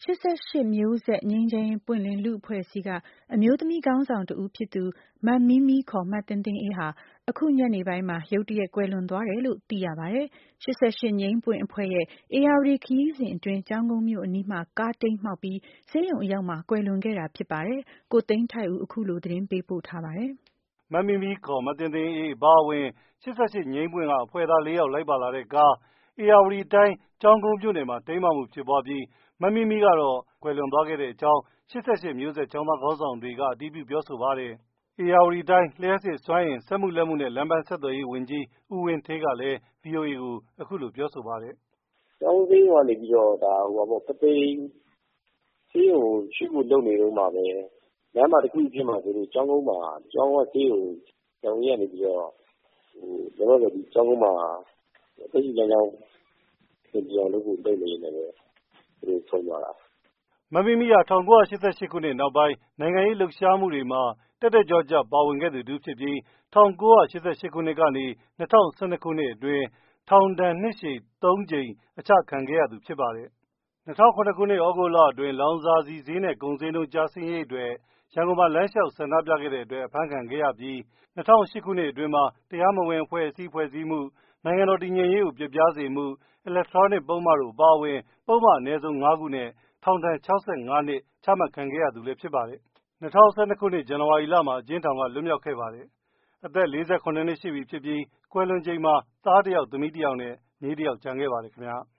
88မျိုးဆက်ငြိမ်းချမ်းရေးပွင့်လင်းလူ့အဖွဲ့အစည်းကအမျိုးသမီးခေါင်းဆောင်တဦးဖြစ်သူမမီမီခေါ်မသင်းသင်းအေးဟာအခုညနေပိုင်းမှာရုတ်တရက်ကွယ်လွန်သွားတယ်လို့သိရပါတယ်။88ငြိမ်းပွင့်အဖွဲ့ရဲ့ဧရာဝတီခရီးစဉ်အတွင်းကျောင်းကုန်းမြို့အနီးမှာကားတိမ်းမှောက်ပြီးဆေးရုံအရောက်မှာကွယ်လွန်ခဲ့တာဖြစ်ပါတယ်။ကိုသိန်းထိုက်ဦးအခုလိုသတင်းပေးပို့ထားပါတယ်။မမီမီခေါ်မသင်းသင်းအေးအပါအဝင်88ငြိမ်းပွင့်ကအဖွဲ့သား4ယောက်လိုက်ပါလာတဲ့ကားဧရာဝတီတိုင်းကျောင်းကုန်းမြို့နယ်မှာတိမ်းမှောက်မှုဖြစ်ပွားပြီးမမီမီကတော့ကွယ်လွန်သွားခဲ့တဲ့အကြောင်း88မျိုးဆက်ကျောင်းသားခေါင်းဆောင်တွေကအတည်ပြုပြောဆိုပါတယ်။ဧရာဝတီတိုင်းလျှပ်စစ်စွမ်းအင်စက်မှုလက်မှုနဲ့လမ်းပန်းဆက်သွယ်ရေးဝန်ကြီးဦးဝင်းဌေးကလည်း VOA ကိုအခုလိုပြောဆိုပါတယ်။ကျောင်းသိမ်းကနေပြီးတော့ပသိမ်ဆေးရုံရှိဖို့လုပ်နေတော့မှာပဲလမ်းမှာတစ်ခုဖြစ်မှာဆိုလို့ကျောင်းကုန်းမှာကျောင်းကဆေးရုံကျောင်းကြီးကနေပြီးတော့ကျွန်တော်တို့ဒီကျောင်းကုန်းမှာတတိယလမ်းကြောင်းပြောင်းလို့လုပ်နေနေတယ်သူဆုံးသွားတာမမီမီက1988ခုနှစ်နောက်ပိုင်းနိုင်ငံရေးလှုပ်ရှားမှုတွေမှာတက်တက်ကြွကြွပါဝင်ခဲ့သူတူဖြစ်ပြီး1988ခုနှစ်ကနေ2012ခုနှစ်အတွင်းထောင်ဒဏ်နှစ်ရှည်3ကြိမ်အချခံခဲ့ရသူဖြစ်ပါတယ်။2009ခုနှစ်ဩဂုတ်လအတွင်းလောင်စာဆီဈေးနဲ့ကုန်ဈေးနှုန်းကျဆင်းရေးအတွက်ရန်ကုန်မှာလမ်းလျှောက်ဆန္ဒပြခဲ့တဲ့အတွက်အဖမ်းခံခဲ့ရပြီး2008ခုနှစ်အတွင်းမှာတရားမဝင်အဖွဲ့အစည်းဖွဲ့စည်းမှုနိုင်ငံတော်တည်ငြိမ်ရေးကိုပြပြစေမှု electronic ပုဒ်မတို့အပါအဝင်ပုဒ်မအနည်းဆုံး5ခုနဲ့ထောင်ဒဏ်65နှစ်ချမှတ်ခံခဲ့ရသူလည်းဖြစ်ပါတယ်။2012ခုနှစ်ဇန်နဝါရီလမှာအကျဉ်းထောင်ကလွတ်မြောက်ခဲ့ပါတယ်။အသက်48နှစ်ရှိပြီဖြစ်ပြီးကွယ်လွန်ချိန်မှာသားတစ်ယောက်သမီးတစ်ယောက်နဲ့မြေးတစ်ယောက်ကျန်ခဲ့ပါတယ်ခင်ဗျာ။